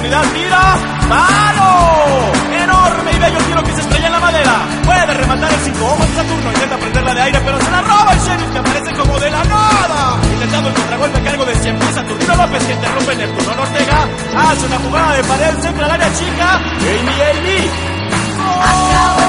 profundidad, mira, ¡palo! Enorme y bello tiro que se estrella en la madera. Puede rematar el 5 ojos de Saturno, intenta prenderla de aire, pero se la roba el sheriff, que aparece como de la nada. Intentando el contragolpe a cargo de 100 pies, Saturnino López, que interrumpe Neptuno Ortega. Hace una jugada de pared, centra al área chica. Amy. Acabó.